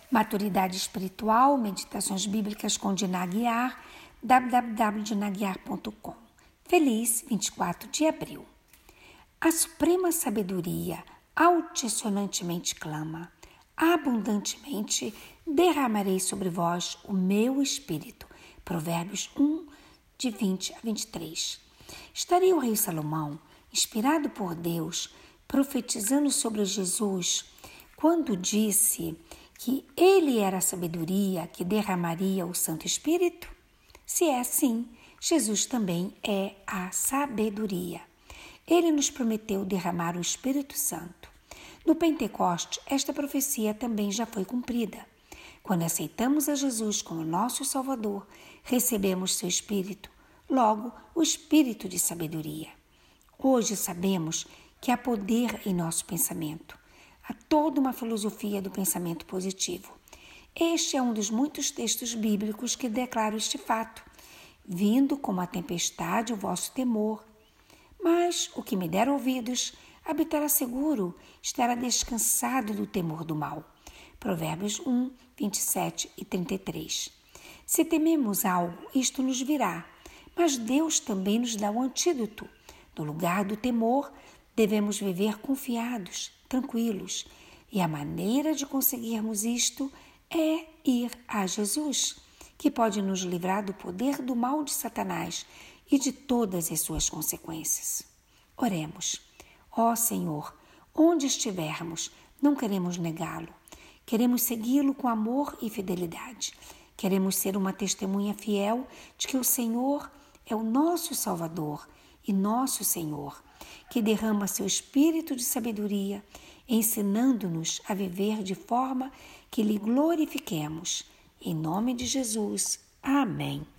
Maturidade Espiritual, Meditações Bíblicas com Dina Aguiar, www.dinaguiar.com. Feliz 24 de abril. A suprema sabedoria altissonantemente clama: abundantemente derramarei sobre vós o meu espírito. Provérbios 1, de 20 a 23. Estaria o rei Salomão, inspirado por Deus, profetizando sobre Jesus, quando disse que ele era a sabedoria que derramaria o Santo Espírito? Se é assim, Jesus também é a sabedoria. Ele nos prometeu derramar o Espírito Santo. No Pentecoste, esta profecia também já foi cumprida. Quando aceitamos a Jesus como nosso Salvador, recebemos seu Espírito, logo o Espírito de sabedoria. Hoje sabemos que há poder em nosso pensamento. Há toda uma filosofia do pensamento positivo. Este é um dos muitos textos bíblicos que declaram este fato. Vindo como a tempestade o vosso temor. Mas o que me der ouvidos habitará seguro, estará descansado do temor do mal. Provérbios 1, 27 e 33. Se tememos algo, isto nos virá. Mas Deus também nos dá o antídoto. No lugar do temor, devemos viver confiados, tranquilos. E a maneira de conseguirmos isto é ir a Jesus, que pode nos livrar do poder do mal de Satanás e de todas as suas consequências. Oremos. Ó Senhor, onde estivermos, não queremos negá-lo. Queremos segui-lo com amor e fidelidade. Queremos ser uma testemunha fiel de que o Senhor é o nosso Salvador e nosso Senhor, que derrama seu espírito de sabedoria, ensinando-nos a viver de forma que lhe glorifiquemos. Em nome de Jesus. Amém.